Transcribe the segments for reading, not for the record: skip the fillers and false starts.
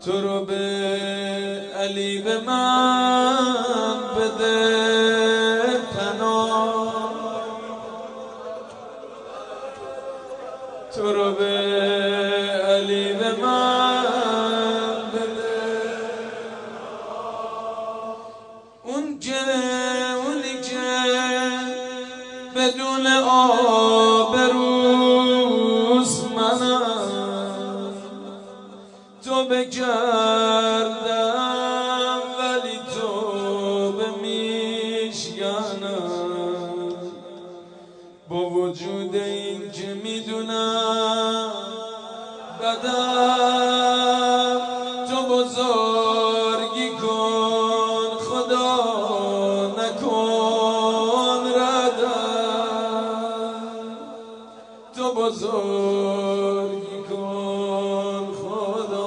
تو رو به علی به من بده پناه، تو رو به علی به من بده. اونی که بدون آبروست منم، تو بگردم ولی تو به میشکنم. با وجود این که میدونم بدم، تو بزرگی کن خدا نکن ردم، تو بزرگی کن خدا.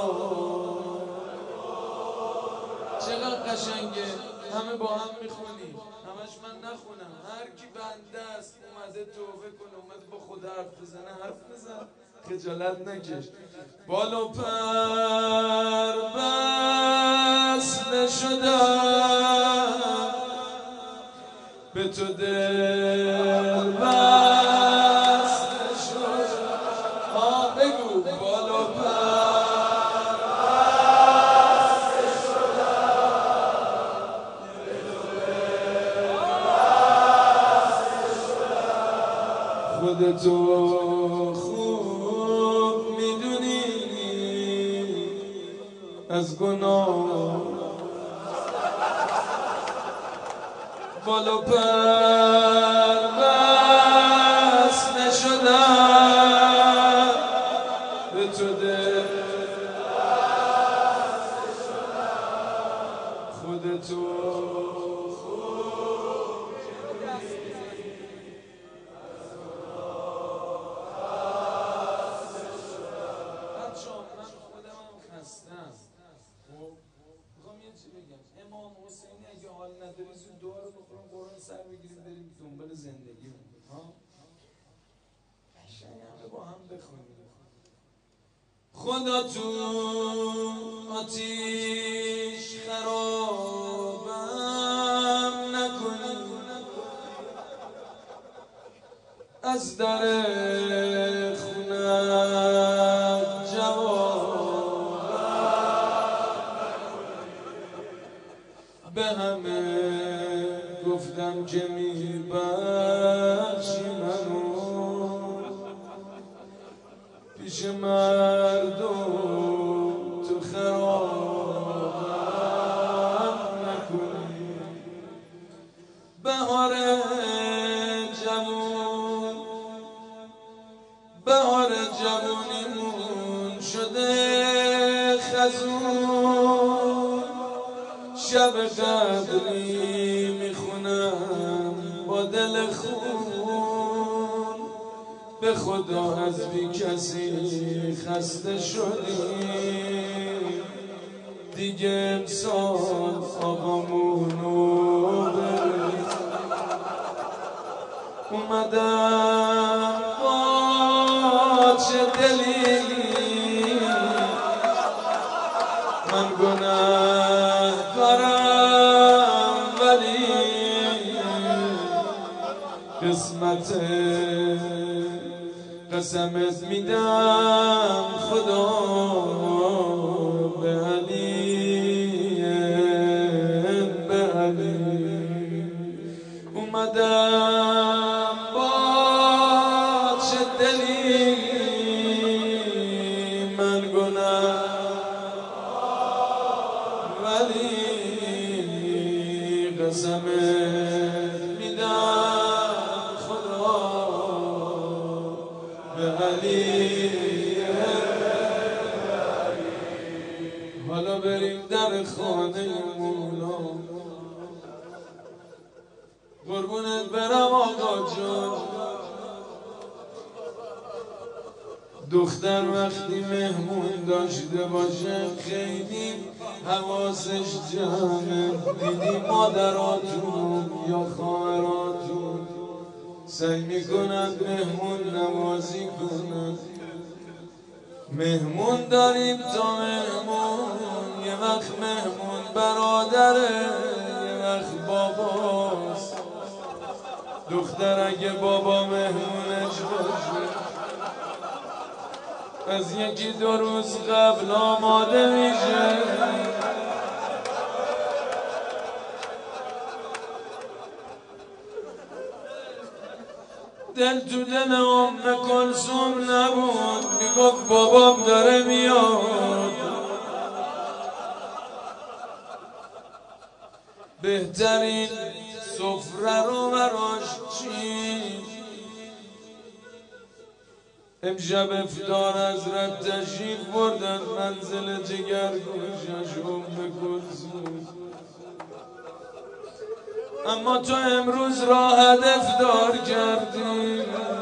چقدر قشنگه، همه با هم میخونیم، همش من نخونم، هر کی بنده است اومده توبه کنه، اومده با خدا حرف بزنه حرف بزن، خجالت نکش. بال و پر بسته شدم، به تو دل بسته شدم. بگو بال و پر بسته شدم، به تو دل بسته شدم. خودتو خوب میدونی از گناه، بال و پر بسته شدم، به تو دل بسته شدم. خودتو خوب میدونی از گناه بسته شدم. بچه‌ها من خودم هم خستم، خب میخوام یه چی بگم. امام حسینی اگه حال نداری زود دعا رو بخورم، قرآن سر بگیریم بریم دنبال زندگی. قشنگ همه با هم بخونیم. خدا تو آتیش خرابم نکنی، از در خونت جوابم، به همه گفتم که میبخشی منو، پیش مردم تو خرابم نکنی. بهار جوون، بهار جوونیمون شده خزون، شب قدری میخونم با دل خون، به خدا از بی کسی خسته شدیم، دیگه امسال آقامونو بریم. اومدم با چه دلی، من گنه‌کارم ولی قسمت میدم خدا به علی، به علی. اومدم با چه دلی، من گناه ولی قسمت میدم خدا به علی. حالا بریم در خانه مولا، قربونت برم آقا جان. دختر وقتی مهمون داشته باشه خیلی حواسش جمعه، دیدی مادراتون یا خواهراتون سعی میکنن مهمون نوازی کنن، مهمون داریم تا مهمون، یه وقت مهمون برادره، یه وقت باباست. دختر اگه بابا مهمونش باشه از یکی دو روز قبل آماده میشه. دل تو دل ام کلثوم نبود، میگفت بابام داره میاد. بهترین سفره رو براش چید. امشب افطار حضرت تشریف بردن منزل جگرگوشش ام کلثوم. اما تو امروز راحت افطار کردی،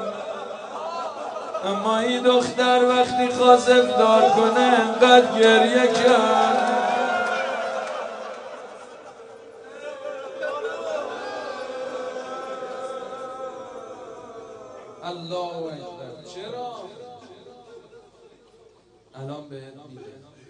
اما این دختر وقتی خواست افطار کنه انقدر گریه کرد. الله اکبر. چرا؟ الان بهت میگم.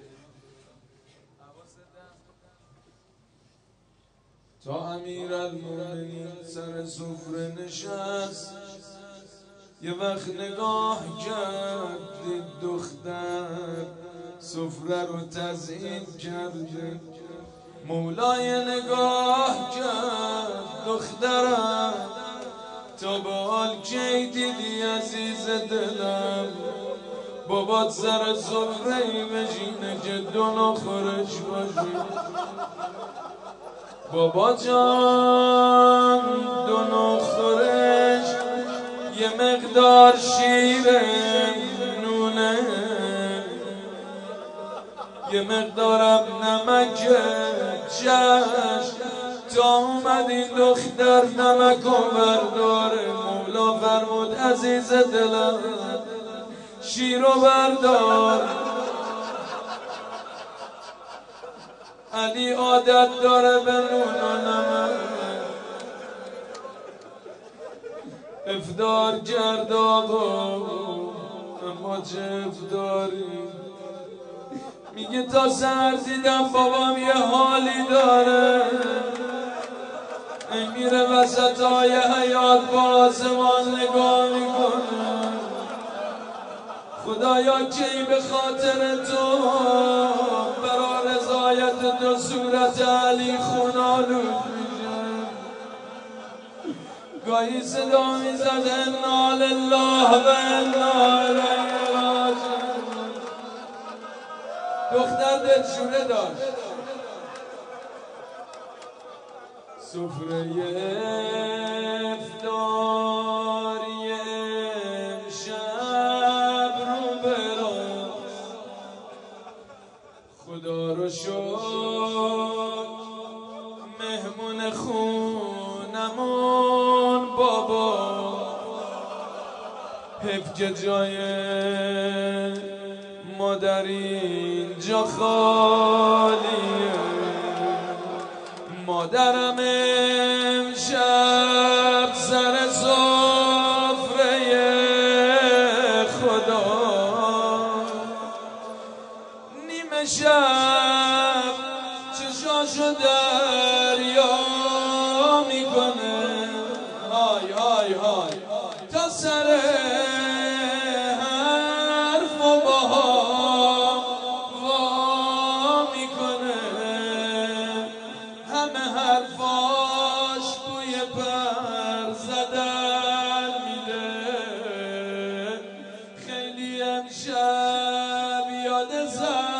تا امیرالمومنین سر سفره نشست، یه وقت نگاه کرد دید دختر سفره رو تزیین کرده. مولای نگاه کرد دخترم، تا به حال کی دیدی عزیز دلم بابات سر سفره‌ای بشینه که دو نخورش باشی. بابا جان دو نخورش یه مقدار شیر نونه، یه مقدارم نمک چشم. تا اومد این دختر نمک و برداره، مولا فرمود عزیز دلم شیر و بردار. علی عادت داره به نون و نمک. افطار کرد آقا، اما چه افطاری. میگه تا سر دیدم بابام یه حالی داره، میره وسط های حیات با آسمان نگاه میکنه. خدایا کی به خاطر تو برا رضایت تو صورت علی خونالود میشه. گاهی صدا میزد انا لله و انا الیه راجعون. دختر دلشوره داشت. سفره افطاری امشب رو براست، خدا رو شکر مهمون خونمون بابا. حیف که جای مادر اینجا خالیه. مادرم امشب سر سفره خدا، نیمه شب چشاشو دریا میکنه. های های های تا سر حرف و باها وا میکنه. همه حرفاش بوی پر زدن میده. خیلی امشب یاد زن